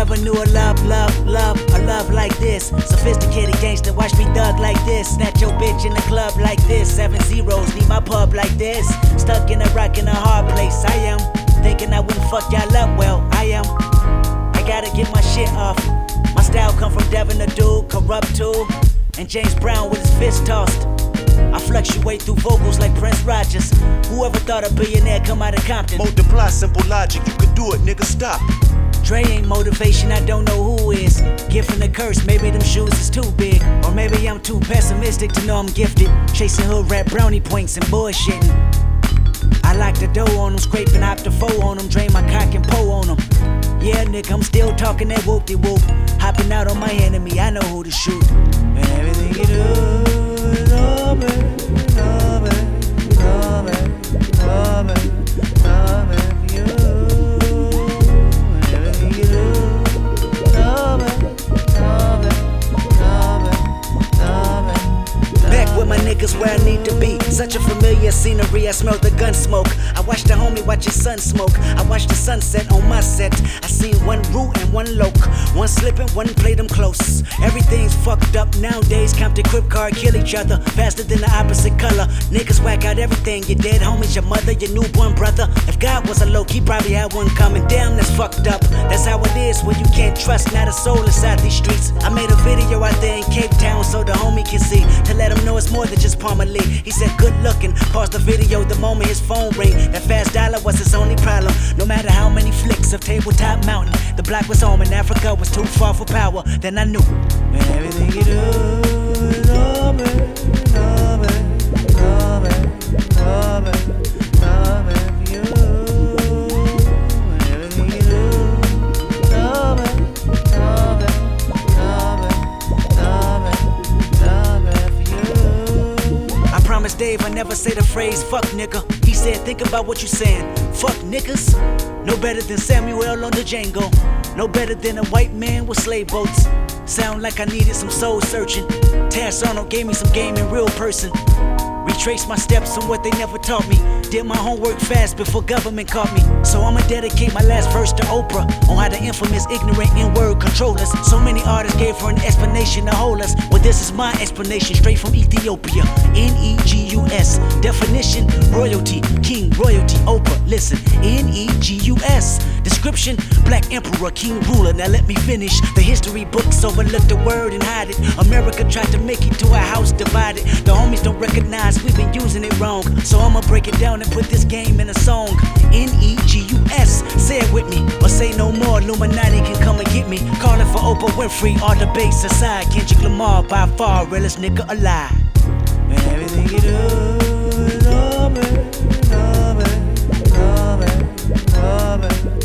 never knew a love like this. Sophisticated gangster, watch me thug like this. Snatch your bitch in the club like this. 7 zeros, need my pub like this. Stuck in a rock in a hard place, I am. Thinking I wouldn't fuck y'all up, well, I am. I gotta get my shit off. My style come from Devin the Dude, Corrupt too, and James Brown with his fist tossed. I fluctuate through vocals like Prince Rogers. Whoever thought a billionaire come out of Compton? Multiply, simple logic, you could do it, nigga, stop. Dre ain't motivation, I don't know who is. Gift and a curse, maybe them shoes is too big. Or maybe I'm too pessimistic to know I'm gifted. Chasing hood rap brownie points and bullshitting. I lock the dough on them, scraping op the foe on them. Drain my cock and pour on them. Yeah, nigga, I'm still talking that whoop-de-whoop. Hopping out on my enemy, I know who to shoot. And everything you do is all bad, all bad, all bad, all bad, all bad for you. And everything you do is all bad, all bad, all bad, all bad. Back with my niggas where I need to be. Such a familiar scenery, I smell the gun smoke. I watched the homie watch his son smoke. I watched the sunset on my set. I seen one root and one loke. One slipping, one played them close. Everything's fucked up nowadays. Compton Crip Card kill each other faster than the opposite color. Niggas whack out everything. Your dead homies, your mother, your newborn brother. If God was a loke, he probably had one coming. Damn, that's fucked up. That's how it is when you can't trust not a soul inside these streets. I made a video out there in Cape Town so the homie can see. To let him know it's more than just Palmer Lee. He said good looking, paused the video the moment his phone ring. That fast dollar was his only problem. No matter how many flicks of Tabletop Mountain, the block was home and Africa was too far for power. Then I knew, man, everything you do is all bad, all bad, all bad, all bad, all bad for you. And everything you do is all bad, all bad, all bad, all bad, all bad for you. I promised Dave I never say the phrase fuck nigga. He said think about what you saying. Fuck niggas. No better than Samuel on the Django. No better than a white man with slave boats. Sound like I needed some soul searching. Tash Arnold gave me some game in real person. Retraced my steps on what they never taught me. Did my homework fast before government caught me. So I'ma dedicate my last verse to Oprah on how the infamous ignorant N-word control us. So many artists gave her an explanation to hold us. Well, this is my explanation straight from Ethiopia. N-E-G-U-S. Definition, royalty, king, royalty, Oprah. Listen, N-E-G-U-S. Description, black emperor, king, ruler. Now let me finish. The history books overlook the word and hide it. America tried to make it to a house divided. The homies don't recognize we've been using it wrong. So I'ma break it down and put this game in a song. N-E-G-U-S. Say it with me or say no more. Illuminati can come and get me. Calling for Oprah Winfrey. All debates aside, Kendrick Lamar by far realest nigga alive. And everything you do is all bad, all bad, all bad, all bad.